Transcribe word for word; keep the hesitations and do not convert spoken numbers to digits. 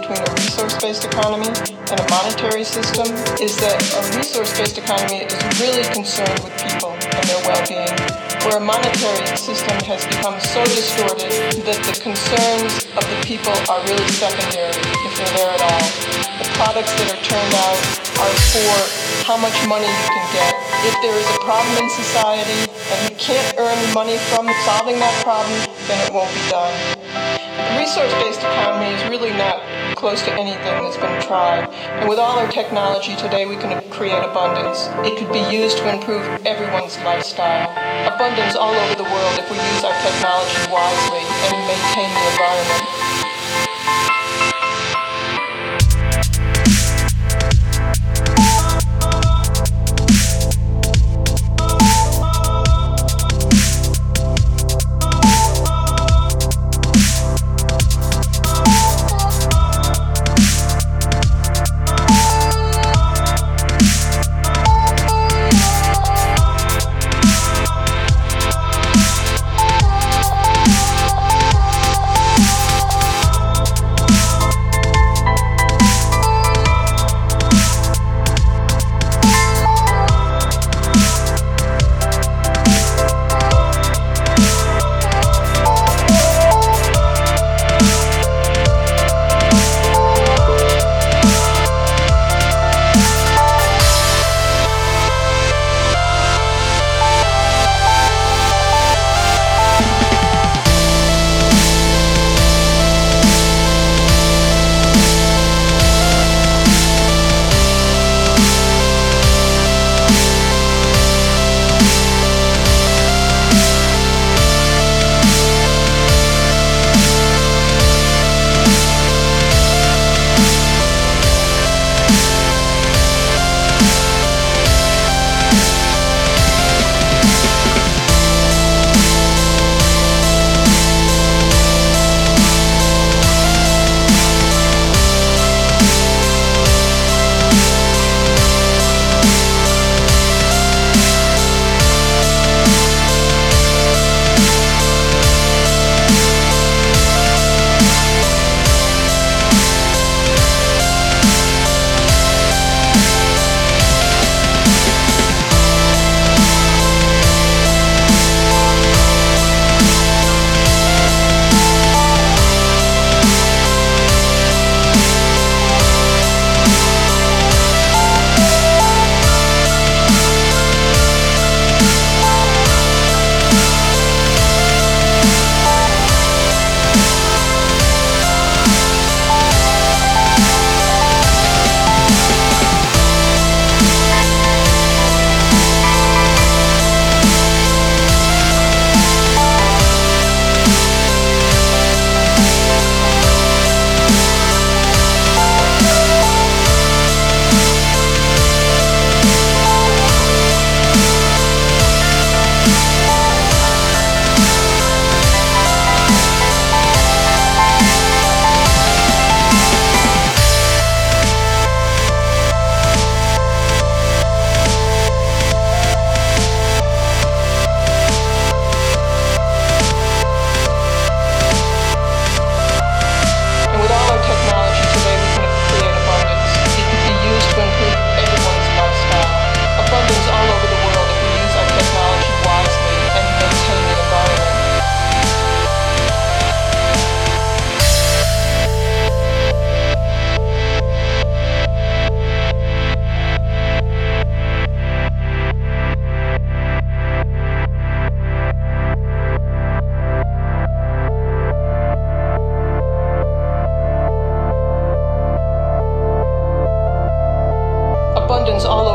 between a resource-based economy and a monetary system is that a resource-based economy is really concerned with people and their well-being, where a monetary system has become so distorted that the concerns of the people are really secondary, if they're there at all. The products that are turned out are for how much money you can get. If there is a problem in society and you can't earn money from solving that problem, then it won't be done. The resource-based economy is really not close to anything that's been tried. And with all our technology today, we can create abundance. It could be used to improve everyone's lifestyle. Abundance all over the world if we use our technology wisely and maintain the environment. Abundance all over